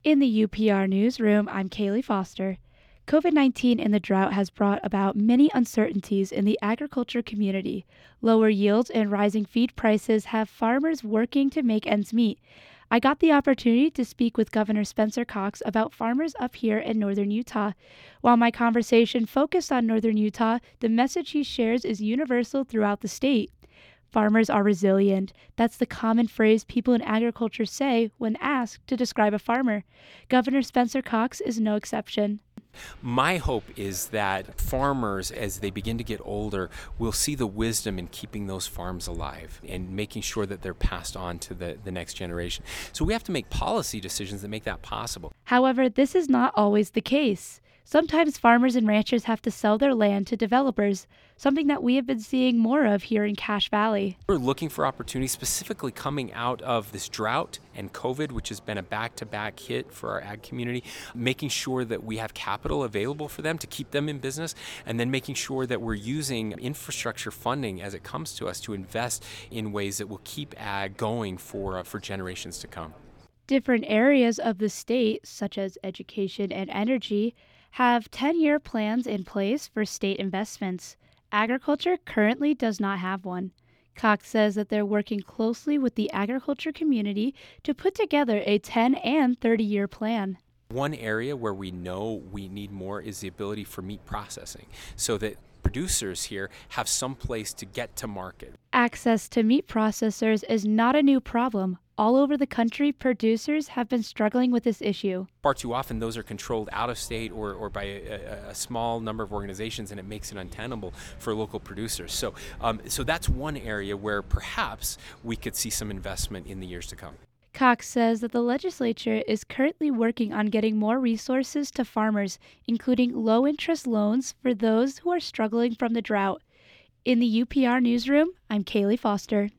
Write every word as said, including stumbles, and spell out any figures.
In the U P R newsroom, I'm Kaylee Foster. COVID nineteen and the drought has brought about many uncertainties in the agriculture community. Lower yields and rising feed prices have farmers working to make ends meet. I got the opportunity to speak with Governor Spencer Cox about farmers up here in northern Utah. While my conversation focused on northern Utah, the message he shares is universal throughout the state. Farmers are resilient. That's the common phrase people in agriculture say when asked to describe a farmer. Governor Spencer Cox is no exception. My hope is that farmers, as they begin to get older, will see the wisdom in keeping those farms alive and making sure that they're passed on to the, the next generation. So we have to make policy decisions that make that possible. However, this is not always the case. Sometimes farmers and ranchers have to sell their land to developers, something that we have been seeing more of here in Cache Valley. We're looking for opportunities specifically coming out of this drought and COVID, which has been a back-to-back hit for our ag community, making sure that we have capital available for them to keep them in business, and then making sure that we're using infrastructure funding as it comes to us to invest in ways that will keep ag going for, uh, for generations to come. Different areas of the state, such as education and energy, have ten-year plans in place for state investments. Agriculture currently does not have one. Cox says that they're working closely with the agriculture community to put together a ten and thirty-year plan. One area where we know we need more is the ability for meat processing, so that producers here have some place to get to market. Access to meat processors is not a new problem. All over the country, producers have been struggling with this issue. Far too often, those are controlled out of state or, or by a, a small number of organizations, and it makes it untenable for local producers. So, um, so that's one area where perhaps we could see some investment in the years to come. Cox says that the legislature is currently working on getting more resources to farmers, including low-interest loans for those who are struggling from the drought. In the U P R newsroom, I'm Kaylee Foster.